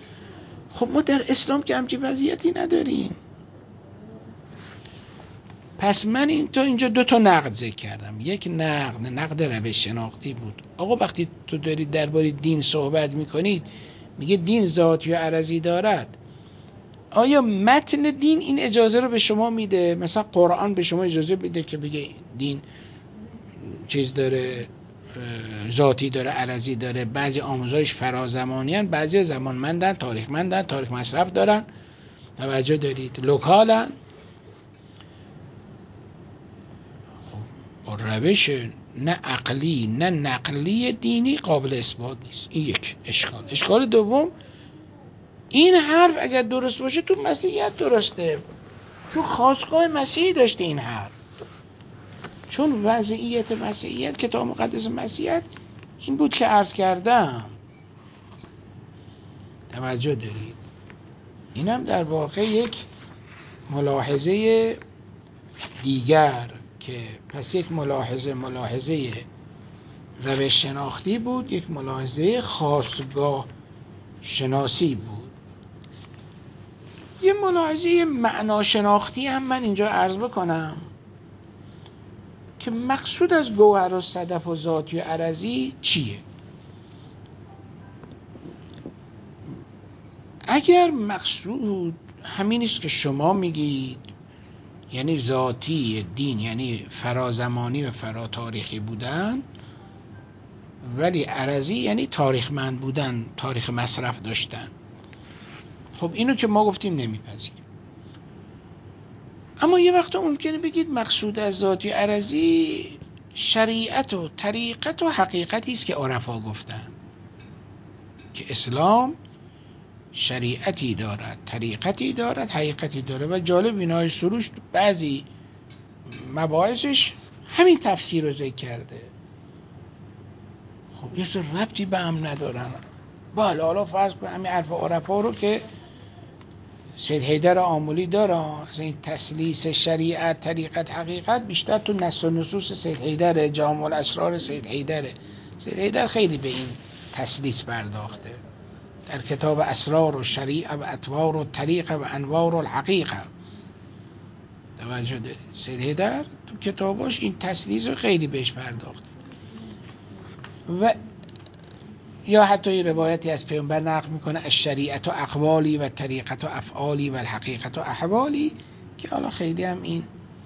خب ما در اسلام که همچین وضعیتی نداریم. پس من اینجا 2 نقد ذکر کردم. یک نقد روش شناختی بود. آقا وقتی تو دارید درباره دین صحبت میکنید، میگه دین ذاتی و عرضی دارد، آیا متن دین این اجازه رو به شما میده؟ مثلا قرآن به شما اجازه میده که بگه دین چیز داره، ذاتی داره، عرضی داره، بعضی آموزایش فرازمانی هن، بعضی زمانمندن، تاریخمندن، تاریخ مصرف دارن، توجه دارید، لوکالن. با روش نه عقلی نه نقلی دینی قابل اثبات نیست. این یک اشکال. اشکال دوم، این حرف اگر درست باشه تو مسیحیت درسته، تو خاستگاه مسیحی داشته این حرف. چون وضعیت مسیحیت، کتاب مقدس مسیحیت این بود که عرض کردم، توجه دارید. اینم در واقع یک ملاحظه دیگر که پس یک ملاحظه روش شناختی بود، یک ملاحظه خاستگاه شناسی بود. یه ملاحظه معنا شناختی هم من اینجا عرض بکنم که مقصود از گوهر و صدف و ذاتی و عرضی چیه. اگر مقصود همین است که شما میگید، یعنی ذاتی دین یعنی فرازمانی و فراتاریخی بودن، ولی عرضی یعنی تاریخمند بودن، تاریخ مصرف داشتن، خب اینو که ما گفتیم نمیپذیریم. اما یه وقت ممکنه بگید مقصود از ذاتی عرضی شریعت و طریقت و حقیقتی است که عرفا گفتن که اسلام شریعتی دارد، طریقتی دارد، حقیقتی دارد. و جالب اینای سروش بعضی مباحثش همین تفسیر رو ذکر کرده. خب یه سر ربطی به هم ندارن. بله حالا فرض کن همین حرف عرفا رو که سید حیدر آملی داره، از این تسلیس شریعت، طریقت، حقیقت بیشتر تو نص و نصوص سید حیدر، جامع الاسرار سید حیدره. سید حیدر خیلی به این تسلیس پرداخته در کتاب اسرار و شریعه و اطوار و طریقه و انوار و الحقیقه. توجه دارید، سید حیدر تو کتاباش این تسلیس رو خیلی بهش پرداخته. و یا حتی این روایتی از پیامبر نقل میکنه الشریعت و اقوالی و طریقت و افعالی و الحقیقت و احوالی، که حالا خیلی هم این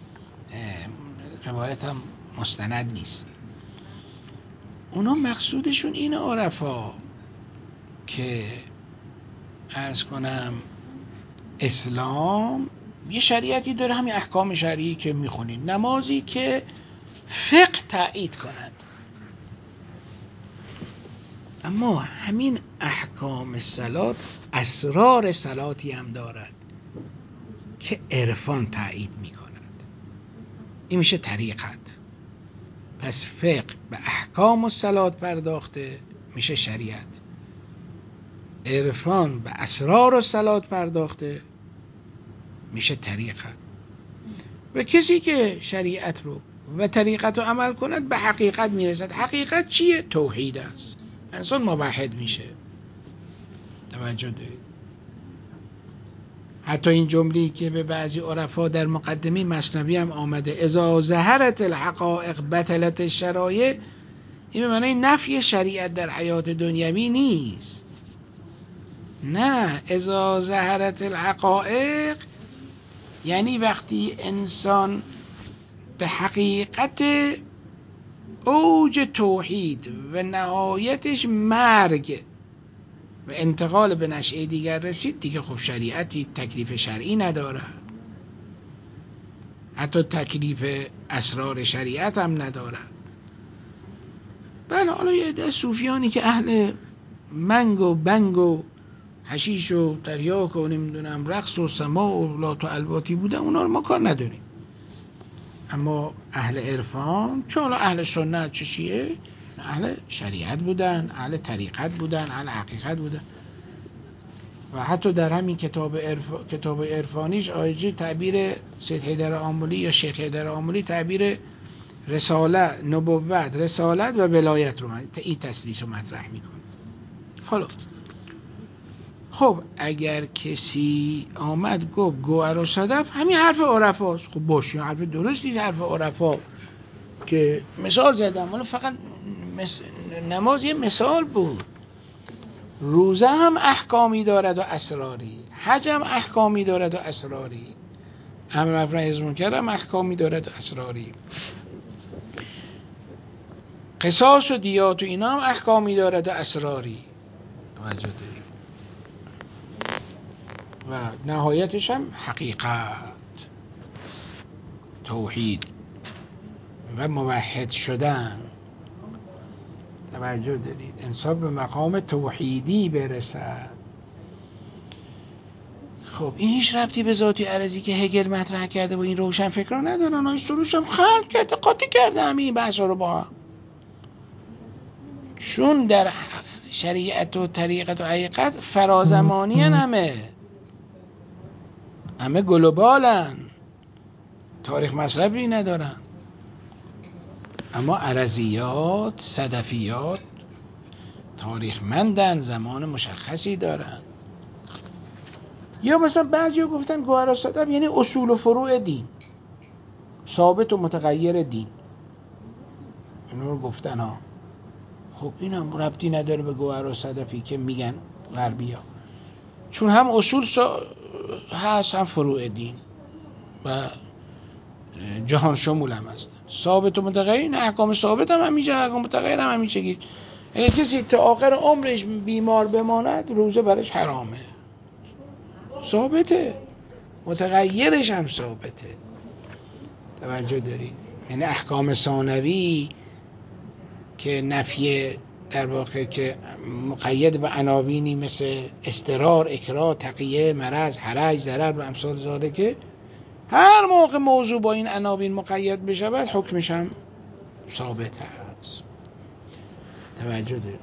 روایت هم مستند نیست. اونا مقصودشون این عرفا که عرض کنم اسلام یه شریعتی داره، همین احکام شرعی که میخونید، نمازی که فقه تایید کند، اما همین احکام صلات اسرار صلاتی هم دارد که عرفان تایید می کند. این میشه طریقت. پس فقه به احکام و صلات پرداخته میشه شریعت، عرفان به اسرار و صلات پرداخته میشه طریقت. و کسی که شریعت رو و طریقت رو عمل کند به حقیقت میرسد. حقیقت چیه؟ توحید است. انسان موحد میشه. توجه دارید. حتی این جمله‌ای که به بعضی عرفا در مقدمه مثنوی هم آمده، اذا ظهرت الحقائق بطلت الشرایع، این به معنی نفی شریعت در حیات دنیوی نیست. نه، اذا ظهرت الحقائق یعنی وقتی انسان به حقیقت اوج توحید و نهایتش مرگ و انتقال به نشأه دیگر رسید، دیگه خب شریعتی تکلیف شرعی نداره، حتی تکلیف اسرار شریعت هم نداره. بله حالا یه عده صوفیانی که اهل منگ و بنگ و حشیش و تریاک و نمیدونم رقص و سماع و لات و الواتی بودن، اونا رو ما کار نداریم. اما اهل عرفان، چون اهل سنت چه شیعه، اهل شریعت بودن، اهل طریقت بودن، اهل حقیقت بودن. و حتی در همین کتاب عرفانیش آیجی تعبیر سید حیدر آملی یا شیخ حیدر آملی تعبیر رساله، نبوت، رسالت و ولایت رو این تسلیس رو مطرح میکنه. حالا خب اگر کسی آمد گفت گوهر و صدف همین حرف عرفاست، خب باشه حرف درستی، حرف عرفا که مثال زدم، ولی فقط نماز یه مثال بود. روزه هم احکامی دارد و اسراری، حج هم احکامی دارد و اسراری، امر معروف نهی از منکر هم احکامی دارد و اسراری، قصاص و دیات و اینا هم احکامی دارد و اسراری. توجه داریم. و نهایتش هم حقیقت، توحید و موحد شدن. توجه دارید، انسان به مقام توحیدی برسد. خب این هیچ ربطی به ذاتی عرضی که هگل مطرح کرده و این روشن فکران ندارن. آیستروش هم خلق کرده، قاطی کرده همین بحثا رو با هم، چون در شریعت و طریقت و حقیقت فرازمانی همه گلوبالن، تاریخ مصرفی ندارن. اما عرضیات، صدفیات تاریخمندن، زمان مشخصی دارن. یا مثلا بعضیا گفتن گوهر و صدف یعنی اصول و فروع دین، ثابت و متغیر دین، اینو رو گفتن ها. خب این هم ربطی نداره به گوهر و صدفی که میگن غربیا، چون هم اصول هست هم فروع دین و جهان شمول هم هست. ثابت و متغیر، این احکام ثابت هم همیشه، احکام متغیر هم همیشه. اگه کسی تا آخر عمرش بیمار بماند روزه برش حرامه، ثابته، متغیرش هم ثابته. توجه دارید؟ یعنی احکام ثانوی که نفی در واقع که مقید به عناوینی مثل استرار، اکراه، تقیه، مرض، حرج، ضرر و امثال ذالک، هر موقع موضوع با این عناوین مقید بشود حکمش هم ثابت هست. توجه دارید؟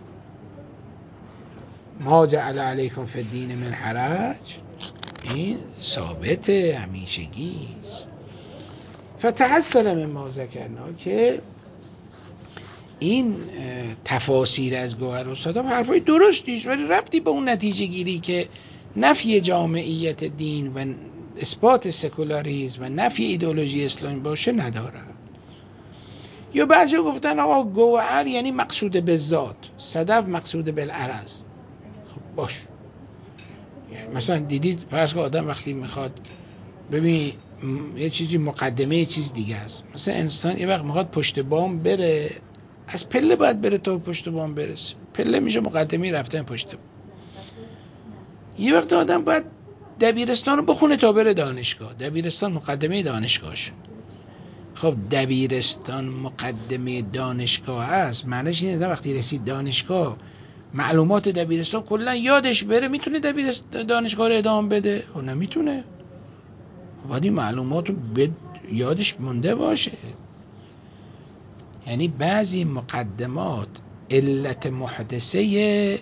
ما جعل علیکم فی الدین من حرج، این ثابته، همیشگیست. فتحصل من ما ذکرنا، که این تفاسیر از گوهر و صدف حرفای درستیست، ولی ربطی به اون نتیجه گیری که نفی جامعیت دین و اثبات سکولاریسم و نفی ایدئولوژی اسلامی باشه نداره. یا بعضی گفتن آقا گوهر یعنی مقصود به ذات، صدف مقصود بالعرض. خب باش، مثلا دیدید فرض کن آدم وقتی میخواد ببین یه چیزی مقدمه یه چیز دیگه است، مثلا انسان یه وقت میخواد پشت بام بره، از پله باید بره تا پشت بام برسه، پله میشه مقدمه رفتن پشت بام. یه وقت آدم باید دبیرستان رو بخونه تا بره دانشگاه، دبیرستان مقدمه دانشگاهش. خب دبیرستان مقدمه دانشگاه هست، معنیش اینه وقتی رسید دانشگاه معلومات دبیرستان کلا یادش بره، میتونه دانشگاه رو ادامه بده؟ خب نمیتونه، باید این معلومات رو یادش مونده باشه. یعنی بعضی مقدمات علت محدثه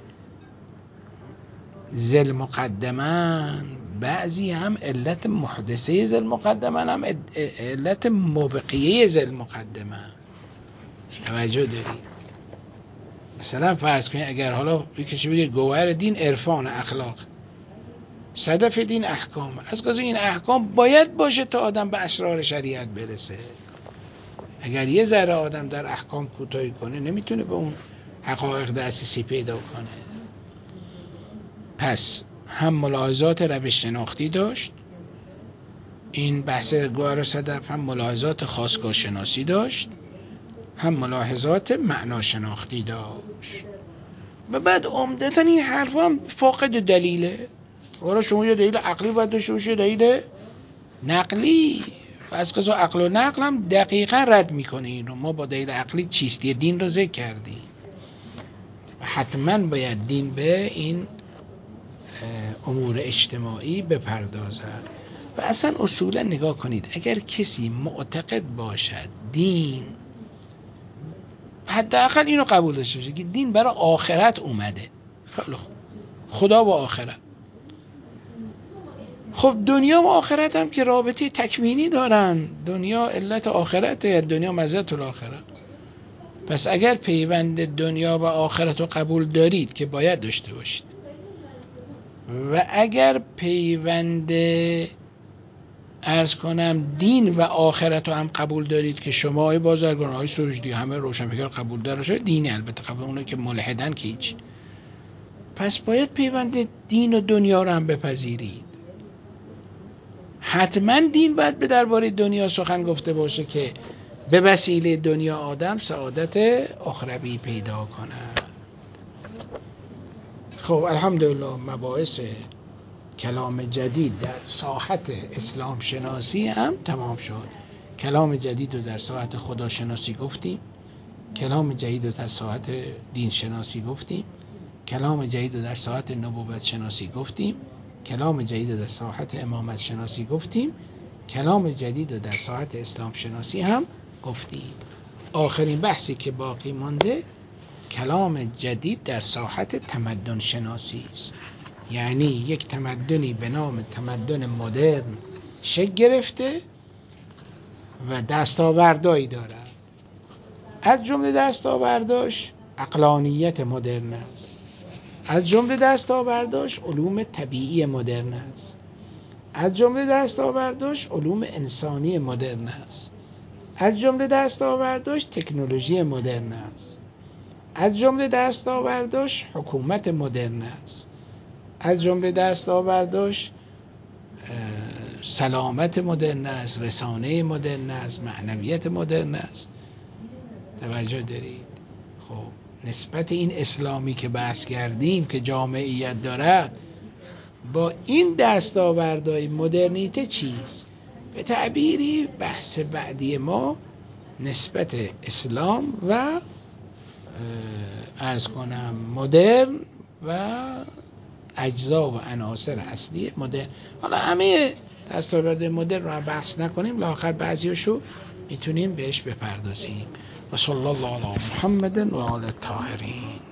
ذل مقدمان، بعضی هم علت محدثه ذل مقدمان، هم علت مبقیه ذل مقدمان. توجه دارید؟ مثلا فرض کنید اگر حالا کسی بگه گوهر دین عرفان اخلاق، صدف دین احکام، از قضا این احکام باید باشه تا آدم به اسرار شریعت برسه. اگر یه ذره آدم در احکام کوتاهی کنه نمیتونه به اون حقایق دسترسی پیدا کنه. پس هم ملاحظات روش شناختی داشت، این بحث گوهر و صدف، هم ملاحظات خاستگاه شناسی داشت، هم ملاحظات معنا شناختی داشت. و بعد عمدتاً این حرف هم فاقد دلیله. حالا شما یه دلیل عقلی باید داشته باشید، دلیل نقلی، و از قضا عقل و نقل هم دقیقاً رد میکنه این رو. ما با دلیل عقلی چیستی دین رو ذکر کردیم، حتماً باید دین به این امور اجتماعی بپردازد. و اصلا اصولا نگاه کنید، اگر کسی معتقد باشد دین، حداقل اینو قبول داشته باشه که دین برای آخرت اومده، خیلی خوب، خدا و آخرت. خب دنیا و آخرت هم که رابطه تکوینی دارن، دنیا علت آخرته، دنیا مزیت الاخرت. پس اگر پیوند دنیا و آخرت رو قبول دارید که باید داشته باشید، و اگر پیوند عرض کنم دین و آخرت رو هم قبول دارید که شما های بازرگان های سروجدی همه روشنفکر قبول داره، دینی البته قبول، اونه که ملحدن که هیچ، پس باید پیوند دین و دنیا رو هم بپذیرید. حتما دین باید به درباره دنیا سخن گفته باشه که به وسیله دنیا آدم سعادت اخروی پیدا کنه. خب الحمدلله مباحث کلام جدید در ساحت اسلام شناسی هم تمام شد. کلام جدید رو در ساحت خداشناسی گفتیم، کلام جدید رو در ساحت دین شناسی گفتیم، کلام جدید رو در ساحت نبوت شناسی گفتیم، کلام جدید رو در ساحت امامت شناسی گفتیم، کلام جدید رو در ساحت اسلام شناسی هم گفتیم. آخرین بحثی که باقی مانده کلام جدید در ساحت تمدن شناسی است. یعنی یک تمدنی به نام تمدن مدرن شکل گرفته و دستاوردهایی دارد. از جمله دستاورداش عقلانیت مدرن است، از جمله دستاورداش علوم طبیعی مدرن است، از جمله دستاورداش علوم انسانی مدرن است، از جمله دستاورداش تکنولوژی مدرن است، از جمله دستاورداش حکومت مدرن است، از جمله دستاورداش سلامت مدرن است، رسانه مدرن است، معنویت مدرن است. توجه دارید؟ خب نسبت این اسلامی که بحث کردیم که جامعیت دارد با این دستاوردهای مدرنیته چیست؟ به تعبیری بحث بعدی ما نسبت اسلام و عرض کنم مدرن و اجزا و عناصر اصلی مدرن. حالا همه دستاورد مدرن رو بحث نکنیم، لااقل بعضیاشو میتونیم بهش بپردازیم. و صلی الله علی محمد و آل الطاهرین.